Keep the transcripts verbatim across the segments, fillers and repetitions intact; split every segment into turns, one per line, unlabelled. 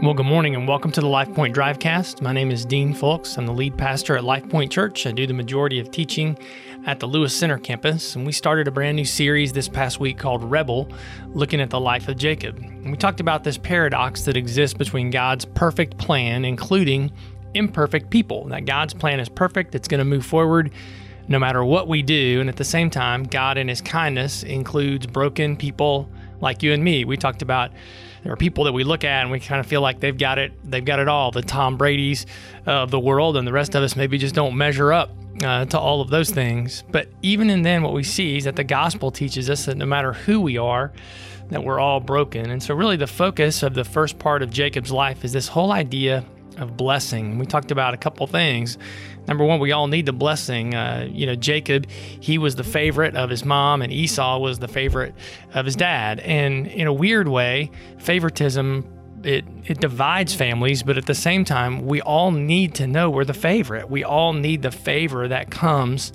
Well, good morning and welcome to the LifePoint Drivecast. My name is Dean Fulks. I'm the lead pastor at LifePoint Church. I do the majority of teaching at the Lewis Center campus, and we started a brand new series this past week called Rebel, looking at the life of Jacob. And we talked about this paradox that exists between God's perfect plan, including imperfect people, that God's plan is perfect, it's going to move forward no matter what we do, and at the same time, God in His kindness includes broken people like you and me. We talked about there are people that we look at and we kind of feel like they've got it, they've got it all, the Tom Brady's of the world, and the rest of us maybe just don't measure up uh, to all of those things. But even in then, what we see is that the gospel teaches us that no matter who we are, that we're all broken. And so really the focus of the first part of Jacob's life is this whole idea of blessing. We talked about a couple things. Number one, we all need the blessing. Uh, you know, Jacob, he was the favorite of his mom, and Esau was the favorite of his dad. And in a weird way, favoritism, it, it divides families, but at the same time, we all need to know we're the favorite. We all need the favor that comes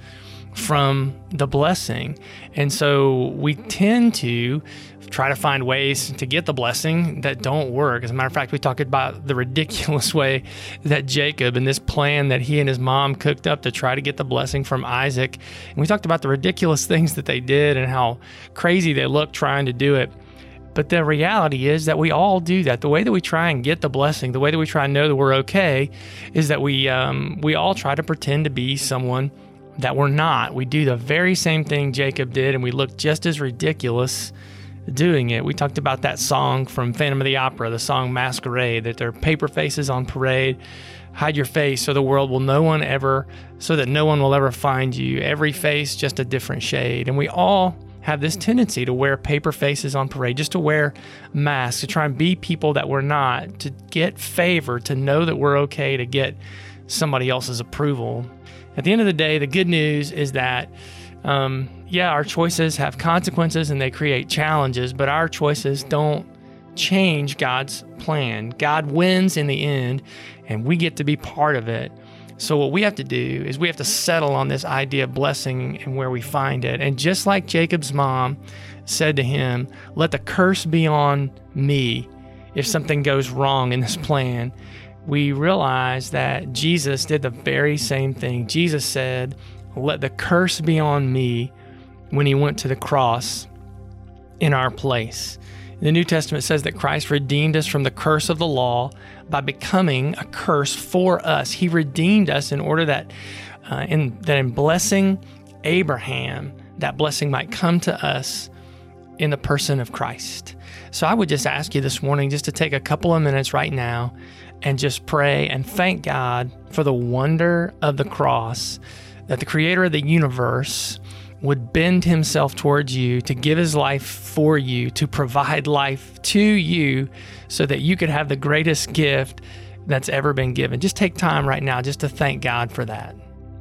from the blessing. And so we tend to try to find ways to get the blessing that don't work. As a matter of fact, we talked about the ridiculous way that Jacob and this plan that he and his mom cooked up to try to get the blessing from Isaac. And we talked about the ridiculous things that they did and how crazy they looked trying to do it. But the reality is that we all do that. The way that we try and get the blessing, the way that we try and know that we're okay, is that we um, we all try to pretend to be someone that we're not. We do the very same thing Jacob did, and we look just as ridiculous doing it. We talked about that song from Phantom of the Opera, the song Masquerade, that there are paper faces on parade. Hide your face so the world will no one ever, so that no one will ever find you. Every face, just a different shade. And we all have this tendency to wear paper faces on parade, just to wear masks, to try and be people that we're not, to get favor, to know that we're okay, to get somebody else's approval. At the end of the day, the good news is that, um, yeah, our choices have consequences and they create challenges, but our choices don't change God's plan. God wins in the end, and we get to be part of it. So what we have to do is we have to settle on this idea of blessing and where we find it. And just like Jacob's mom said to him, let the curse be on me if something goes wrong in this plan, we realize that Jesus did the very same thing. Jesus said, let the curse be on me when he went to the cross in our place. The New Testament says that Christ redeemed us from the curse of the law by becoming a curse for us. He redeemed us in order that, uh, in, that in blessing Abraham, that blessing might come to us in the person of Christ. So I would just ask you this morning just to take a couple of minutes right now and just pray and thank God for the wonder of the cross, that the creator of the universe would bend himself towards you to give his life for you, to provide life to you so that you could have the greatest gift that's ever been given. Just take time right now just to thank God for that.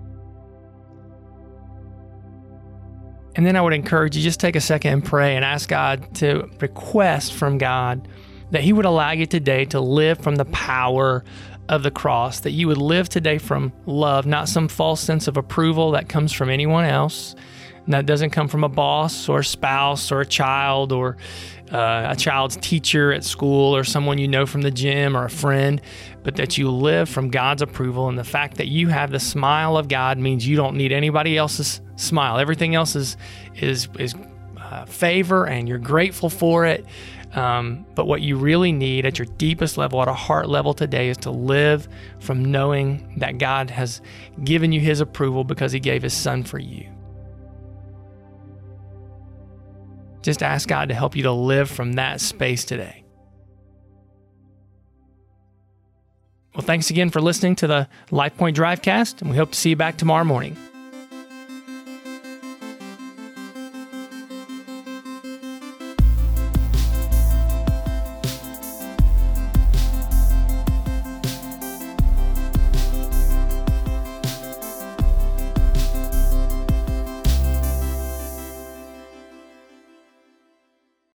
And then I would encourage you, just take a second and pray and ask God to request from God that he would allow you today to live from the power of the cross, that you would live today from love, not some false sense of approval that comes from anyone else, and that doesn't come from a boss or a spouse or a child or uh, a child's teacher at school or someone you know from the gym or a friend, but that you live from God's approval. And the fact that you have the smile of God means you don't need anybody else's smile. Everything else is is is uh, favor, and you're grateful for it. Um, but what you really need at your deepest level, at a heart level today, is to live from knowing that God has given you his approval because he gave his son for you. Just ask God to help you to live from that space today. Well, thanks again for listening to the LifePoint Drivecast, and we hope to see you back tomorrow morning.